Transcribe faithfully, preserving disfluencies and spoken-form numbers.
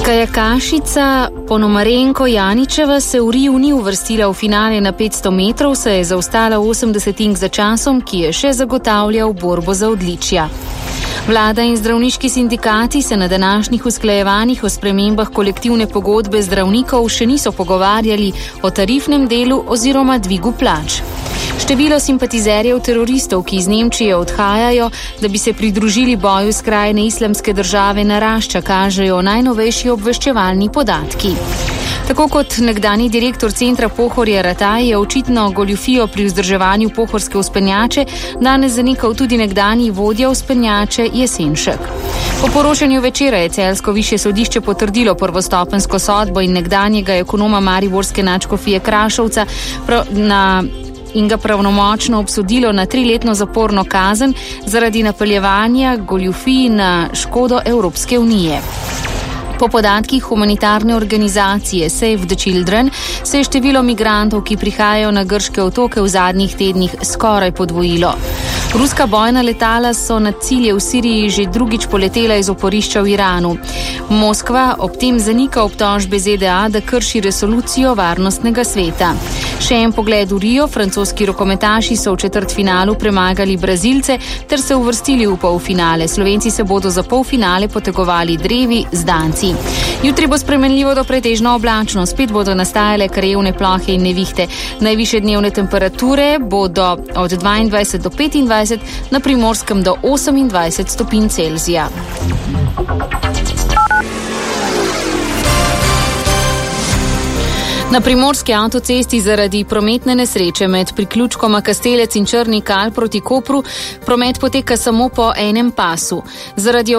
Kajakašica Ponomarenko Janičeva se v Riju ni uvrstila v finale na petsto metrov, saj je zaostala osem desetink za časom, ki je še zagotavljal borbo za odličja. Vlada in zdravniški sindikati se na današnjih usklajevanjih o spremembah kolektivne pogodbe zdravnikov še niso pogovarjali o tarifnem delu oziroma dvigu plač. Število simpatizerjev teroristov, ki iz Nemčije odhajajo, da bi se pridružili boju skrajne islamske države, narašča, kažejo najnovejši obveščevalni podatki. Tako kot nekdani direktor centra Pohorje Rataj je očitno goljufijo pri vzdrževanju pohorske vzpenjače danes zanikal tudi nekdani vodja vzpenjače Jesenšek. Po poročanju Večera je celjsko višje sodišče potrdilo prvostopenjsko sodbo in nekdanjega ekonoma mariborske nadškofije Krašovca na in ga pravnomočno obsodilo na triletno zaporno kazen zaradi napeljevanja goljufij na škodo Evropske unije. Po podatkih humanitarne organizacije Save the Children se je število migrantov, ki prihajajo na grške otoke, v zadnjih tednih skoraj podvojilo. Ruska bojna letala so na cilje v Siriji že drugič poletela iz oporišča v Iranu. Moskva ob tem zanika obtožbe Z D A, da krši resolucijo Varnostnega sveta. Še en pogled v Rio, francoski rokometaši so v četrtfinalu premagali Brazilce ter se uvrstili v polfinale. Slovenci se bodo za polfinale potegovali drevi z Danci. Jutri bo spremenljivo do pretežno oblačno, spet bodo nastajale krajevne plohe in nevihte. Najvišje dnevne temperature bodo od dvaindvajset do petindvajset, na Primorskem do osemindvajset stopinj Celzija. Na primorski avtocesti zaradi prometne nesreče med priključkoma Kastelec in Črni Kal proti Kopru promet poteka samo po enem pasu. Zaradi